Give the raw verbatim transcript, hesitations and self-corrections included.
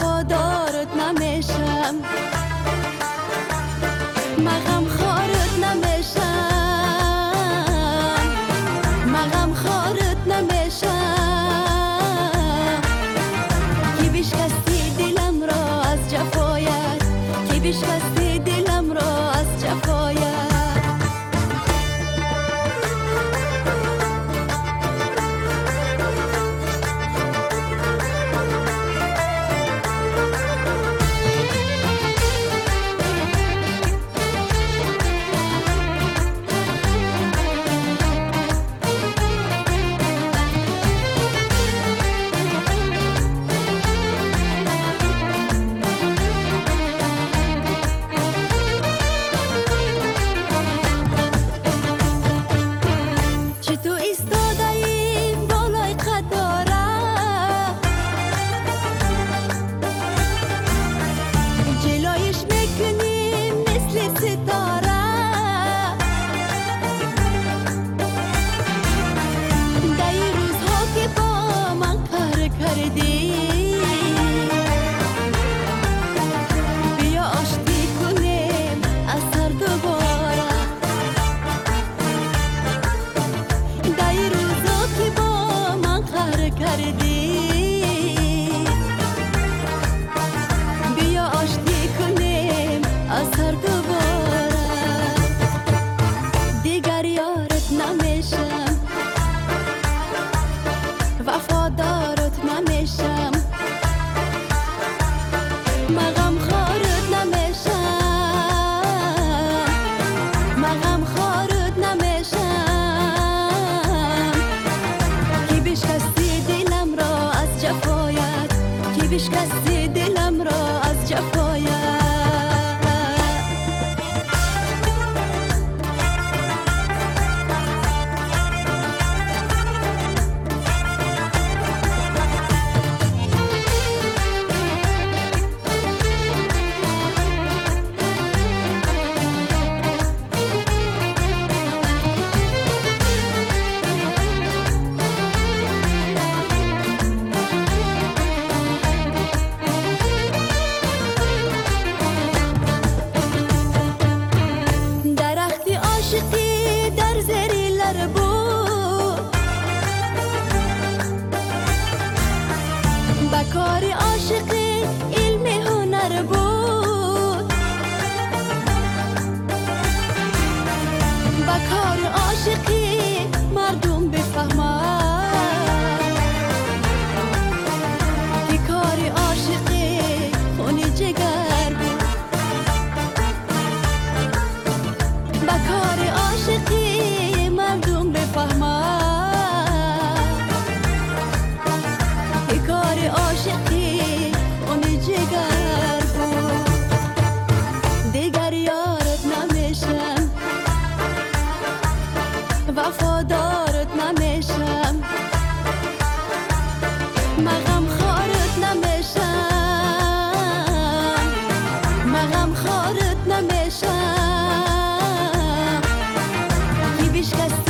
وفادارت نمیشم، مغم خارت نمیشم، مغم خارت نمیشم. کی بشکستی دلم را از جفایت، کی بشکستی دلم را از جفایت. وفادارت نمیشم، مغم خارت نمیشم، مغم خارت نمیشم. کی بشکستی دلم را از جفایت، کی بشکستی دلم را از جفایت. در زری لر بود بکار عاشقی علم هنر بود، بکار عاشقی مردم بفهمد که کار عاشقی خونی جگر بود، بکار عاشقی مردم بفهمد که کار عاشقی اون جگر بود. دیگر یارت نمیشم، وفادارت نمیشم، مغم خارت نمیشم، مغم خارت نمیشم. کی بشکستی